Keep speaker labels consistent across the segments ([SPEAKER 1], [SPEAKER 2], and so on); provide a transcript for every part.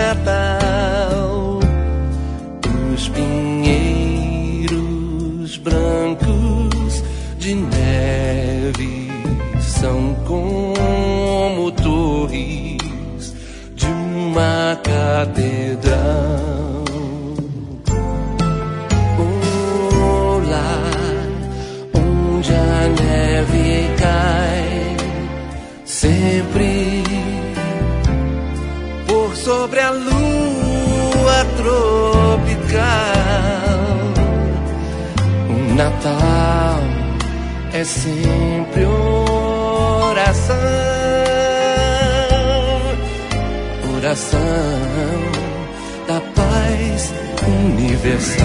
[SPEAKER 1] Natal. Os pinheiros brancos de neve são como torres de uma catedral. Onde a neve cai, sempre por sobre a lua tropical. O Natal é sempre oração, oração da paz universal.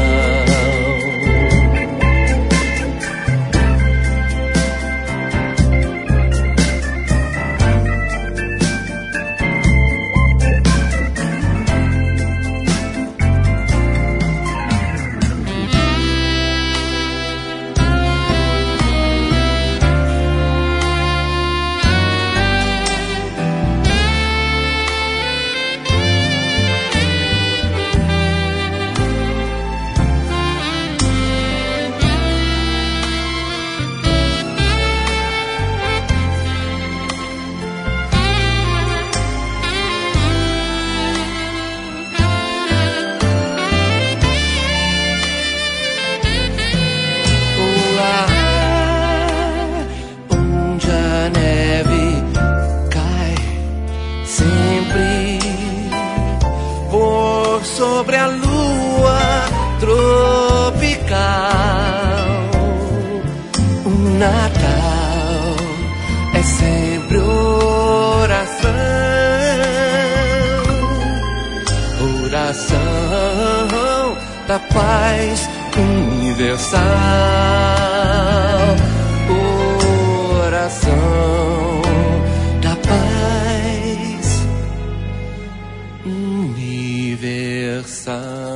[SPEAKER 1] Sobre a lua tropical, o Natal é sempre oração, oração da paz universal, oração da paz universal.